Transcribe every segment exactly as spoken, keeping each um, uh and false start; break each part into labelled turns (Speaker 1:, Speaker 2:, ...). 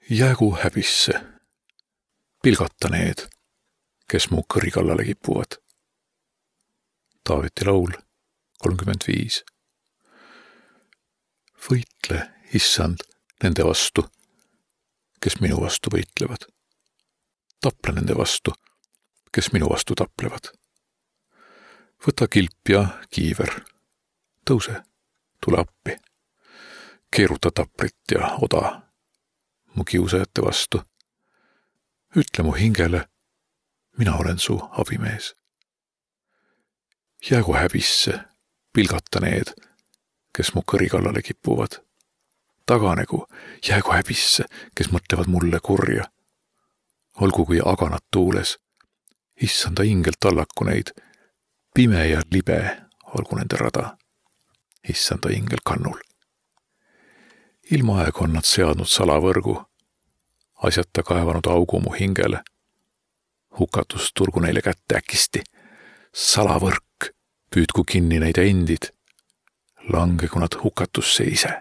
Speaker 1: Jäägu häbisse, pilgata need, kes mu kõri kallale kipuvad. Taaveti laul kolmkümmend viis. Võitle, issand, nende vastu, kes minu vastu võitlevad. Taple nende vastu, kes minu vastu taplevad. Võta kilp ja kiiver. Tõuse, tule appi. Keeruta taprit ja oda mu kiusajate vastu. Ütle mu hingele, mina olen su abimees. Jäägu häbisse, pilgata need, kes mu kõri kallale kipuvad. Taganegu, jäägu häbisse, kes mõtlevad mulle kurja. Olgu kui aganat tuules, issanda ingelt allaku neid, pime ja libe olgu nende rada, issanda ingel kannul. Ilmaaeg on nad seadnud salavõrgu, asjata kaevanud augu mu hingele. Hukatus turgu neile kätte äkisti. Salavõrk, püüdku kinni neid endid. Langegu nad hukatusse ise.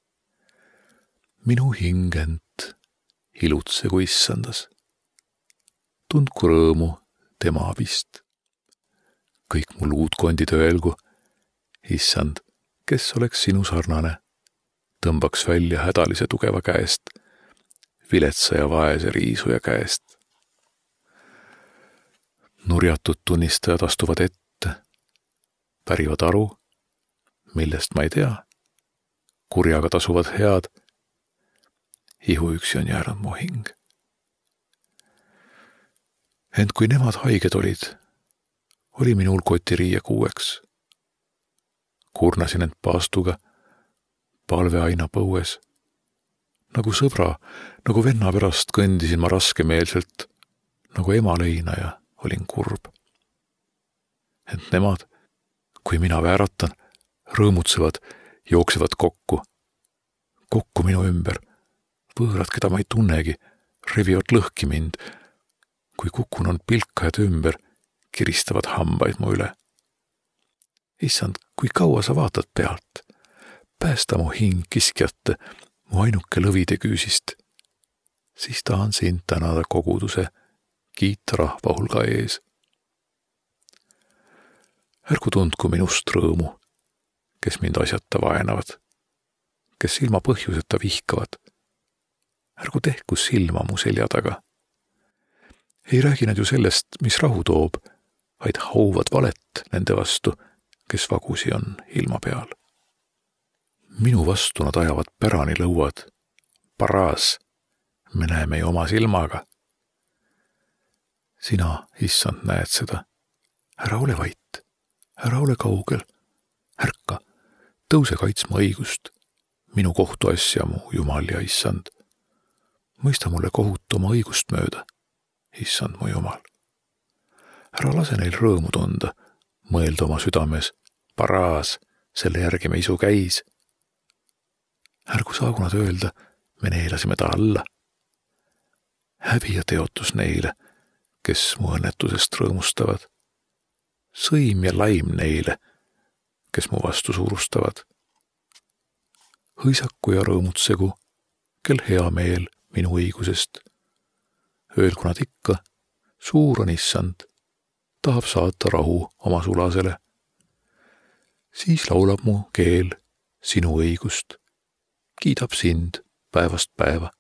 Speaker 1: Minu hingent ilutsegu issandas. Tundku rõõmu tema abist. Kõik mu luudkondid öelgu, issand, kes oleks sinu sarnane, tõmbaks välja hädalise tugeva käest, viletsa ja vaese riisuja käest. Nurjatud tunnistajad astuvad ette, pärivad aru, millest ma ei tea, kurjaga tasuvad head, ihuüksi on jäänud mu hing. Ent kui nemad haiged olid, oli minul kotiriie kuueks. Kurnasin end paastuga, palve aina põues. Nagu sõbra, nagu venna pärast kõndisin ma raskemeelselt, nagu ema leinaja olin kurb. Ent nemad, kui mina vääratan, rõõmutsevad, jooksevad kokku. Kokku minu ümber, võõrad, keda ma ei tunnegi, revivad lõhki mind. Kui kukun on pilkajad ümber, kiristavad hambaid mu üle. Issand, kui kaua sa vaatad pealt? Päästa mu hing kiskjate, mu ainuke lõvide küüsist. Siis tahan sind tänada koguduse, kiita rahva hulga ees. Ärgu tundku minust rõõmu, kes mind asjata vaenavad, kes ilma põhjuseta vihkavad. Ärgu tehku silma mu selja taga. Ei räägi nad ju sellest, mis rahu toob, vaid hauvad valet nende vastu, kes vagusi on ilma peal. Minu vastu nad ajavad pärani lõuad. Paraas, me näeme ju oma silmaga. Sina, issand, näed seda. Ära ole vait, ära ole kaugel. Ärka, tõuse kaitsma õigust. Minu kohtuasja, mu Jumal ja issand. Mõista mulle kohut oma õigust mööda, issand mu Jumal. Ära lase neil rõõmu tunda, mõelda oma südames. Paraas, selle järgi me isu käis. Ärgu saagu nad öelda, me neelasime ta alla. Häbi ja teotus neile, kes mu õnnetusest rõõmustavad. Sõim ja laim neile, kes mu vastu suurustavad. Hõisaku ja rõõmutsegu, kel hea meel minu õigusest. Öelgu nad ikka, suur on issand, tahab saata rahu oma sulasele. Siis laulab mu keel sinu õigust. Kiidab sind päevast päeva.